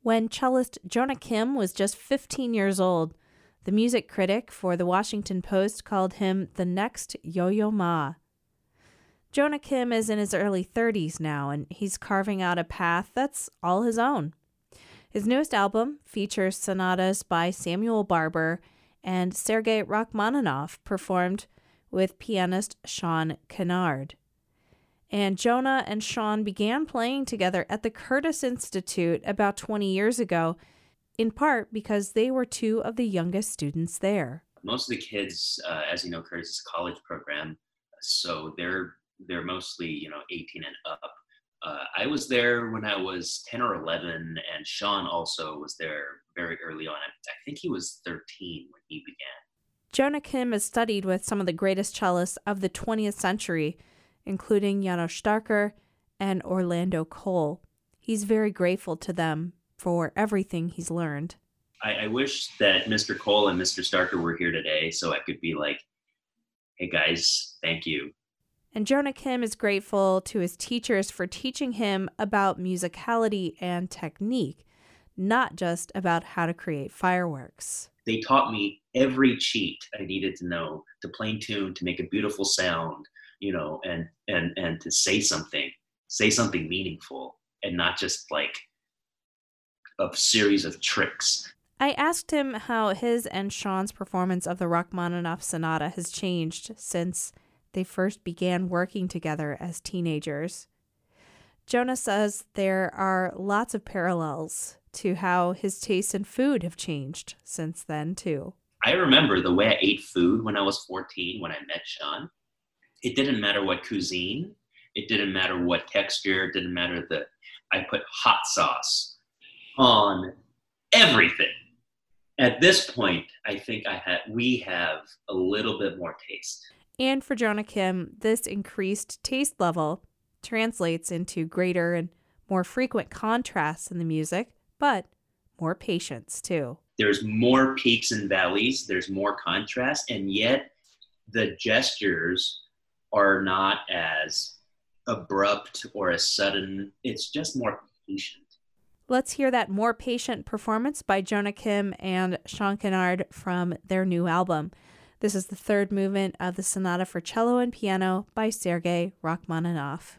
When cellist Jonah Kim was just 15 years old, the music critic for the Washington Post called him the next Yo-Yo Ma. Jonah Kim is in his early 30s now, and he's carving out a path that's all his own. His newest album features sonatas by Samuel Barber and Sergei Rachmaninoff, performed with pianist Sean Kennard. And Jonah and Sean began playing together at the Curtis Institute about 20 years ago, in part because they were two of the youngest students there. Most of the kids, as you know, Curtis is a college program, so they're mostly, 18 and up. I was there when I was 10 or 11, and Sean also was there very early on. I think he was 13 when he began. Jonah Kim has studied with some of the greatest cellists of the 20th century, including Janos Starker and Orlando Cole. He's very grateful to them for everything he's learned. I wish that Mr. Cole and Mr. Starker were here today so I could be like, hey guys, thank you. And Jonah Kim is grateful to his teachers for teaching him about musicality and technique, not just about how to create fireworks. They taught me every cheat I needed to know to play in tune, to make a beautiful sound, and to say something meaningful, and not just like a series of tricks. I asked him how his and Sean's performance of the Rachmaninoff Sonata has changed since they first began working together as teenagers. Jonah says there are lots of parallels to how his tastes in food have changed since then, too. I remember the way I ate food when I was 14, when I met Sean. It didn't matter what cuisine. It didn't matter what texture. It didn't matter I put hot sauce on everything. At this point, I think we have a little bit more taste. And for Jonah Kim, this increased taste level translates into greater and more frequent contrasts in the music, but more patience too. There's more peaks and valleys, there's more contrast, and yet the gestures are not as abrupt or as sudden. It's just more patient. Let's hear that more patient performance by Jonah Kim and Sean Kennard from their new album. This is the third movement of the Sonata for Cello and Piano by Sergei Rachmaninoff.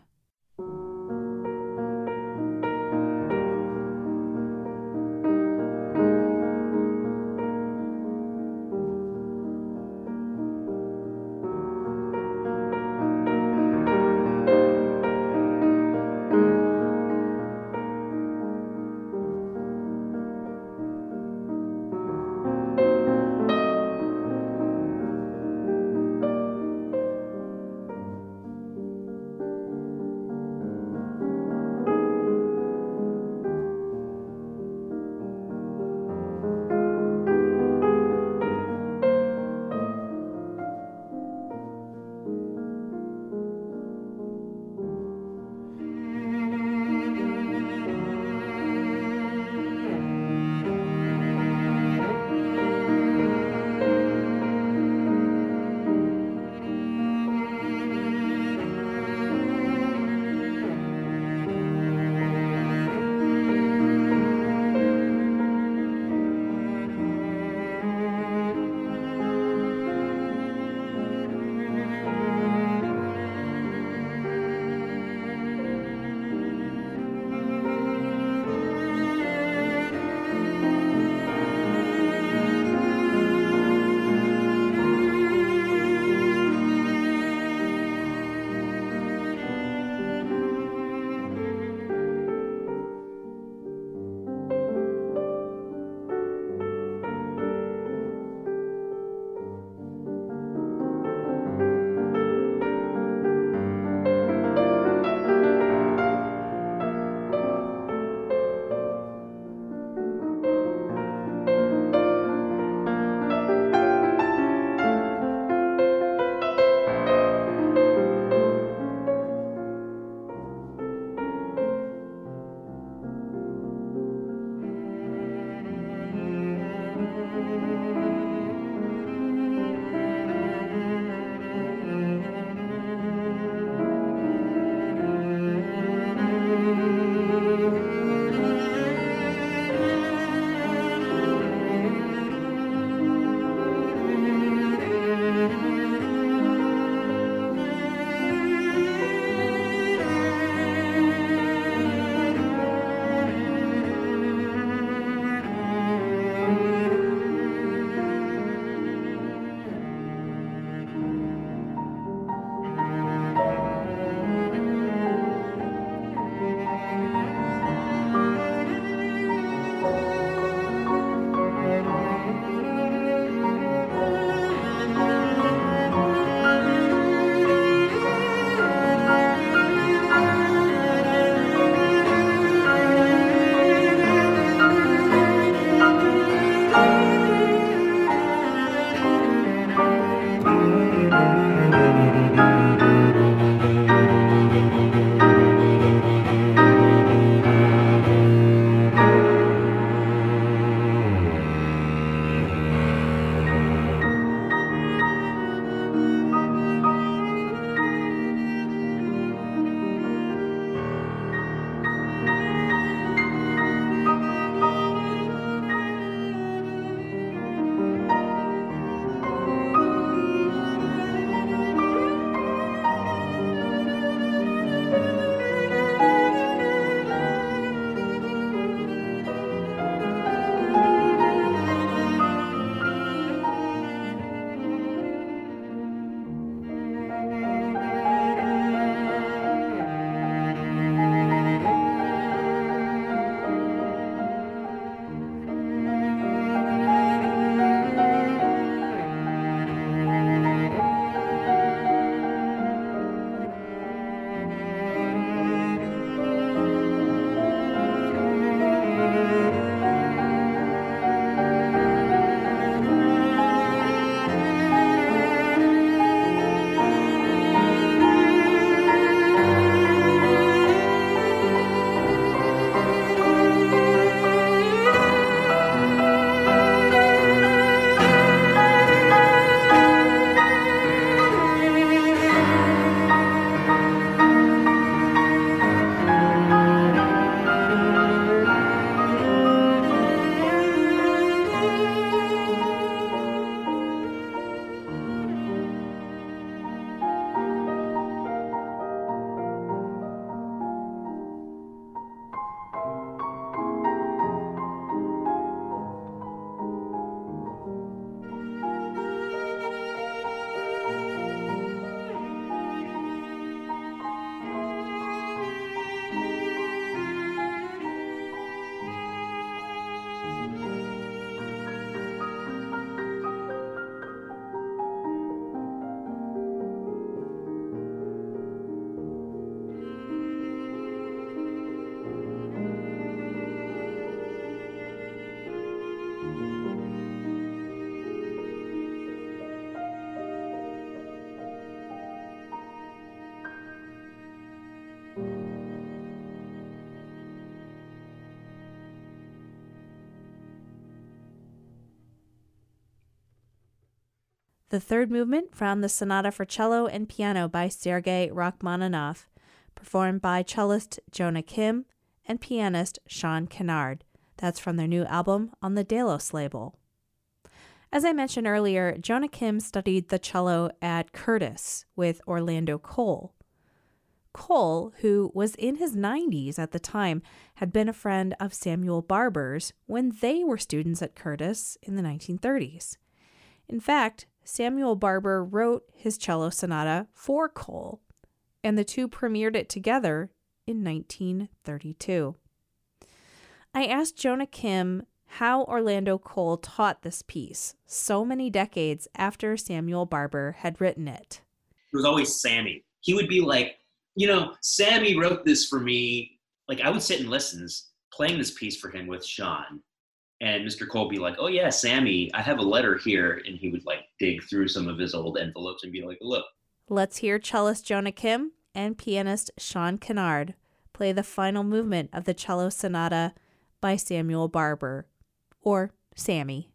the third movement from the Sonata for Cello and Piano by Sergei Rachmaninoff, performed by cellist Jonah Kim and pianist Sean Kennard. That's from their new album on the Delos label. As I mentioned earlier, Jonah Kim studied the cello at Curtis with Orlando Cole. Cole, who was in his 90s at the time, had been a friend of Samuel Barber's when they were students at Curtis in the 1930s. In fact, Samuel Barber wrote his cello sonata for Cole, and the two premiered it together in 1932. I asked Jonah Kim how Orlando Cole taught this piece so many decades after Samuel Barber had written it. It was always Sammy. He would be like, Sammy wrote this for me. Like, I would sit in lessons playing this piece for him with Sean. And Mr. Cole would be like, oh yeah, Sammy, I have a letter here. And he would like dig through some of his old envelopes and be like, look. Let's hear cellist Jonah Kim and pianist Sean Kennard play the final movement of the cello sonata by Samuel Barber, or Sammy.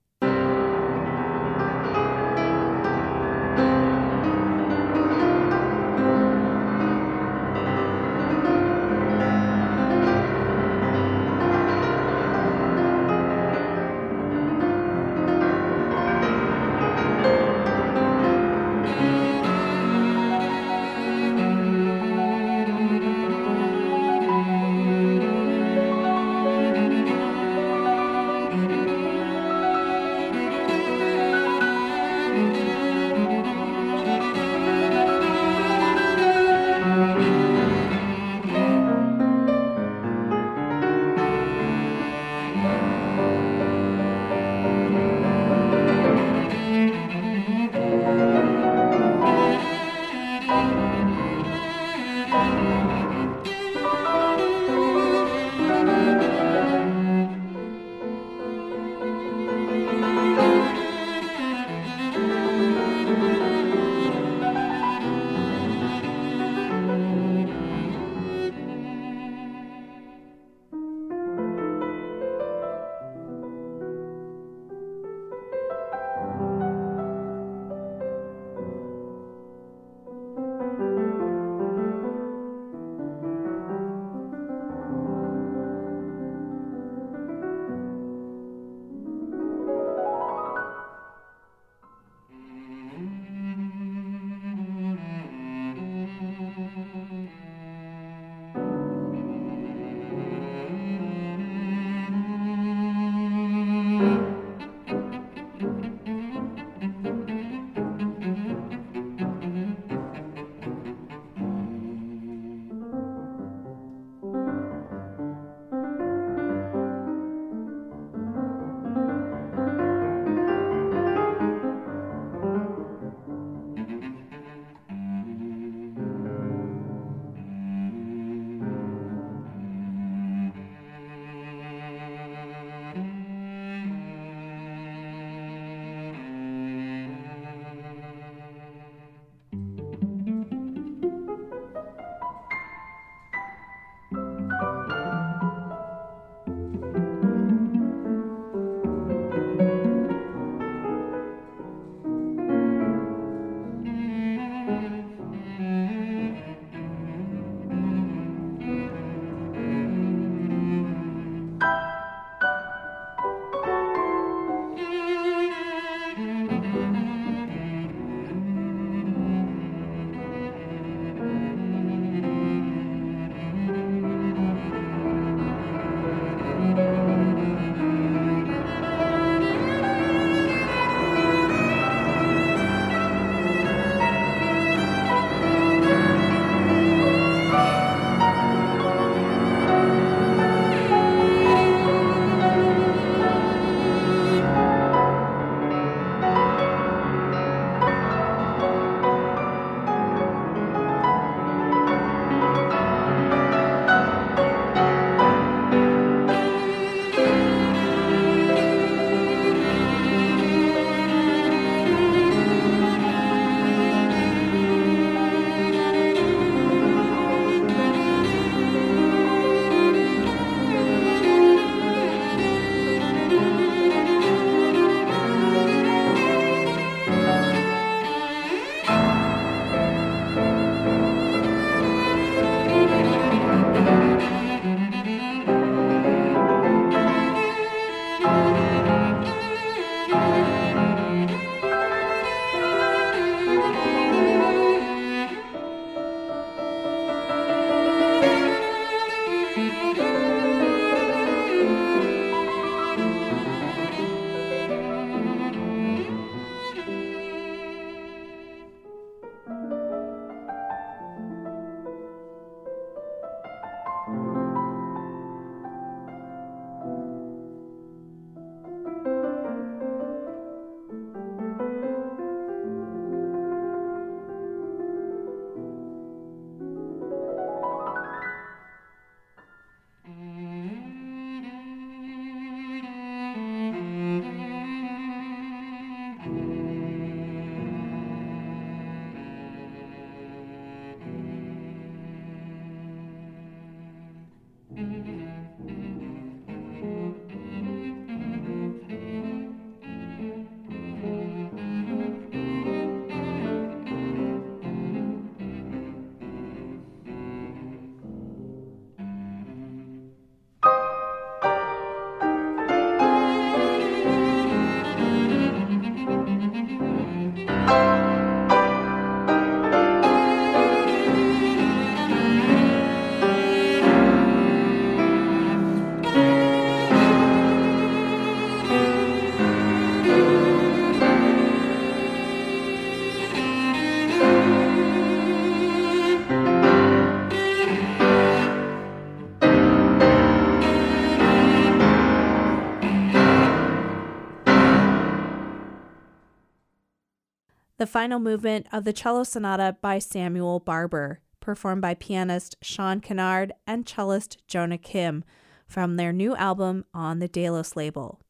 the final movement of the Cello Sonata by Samuel Barber, performed by pianist Sean Kennard and cellist Jonah Kim from their new album on the Delos label.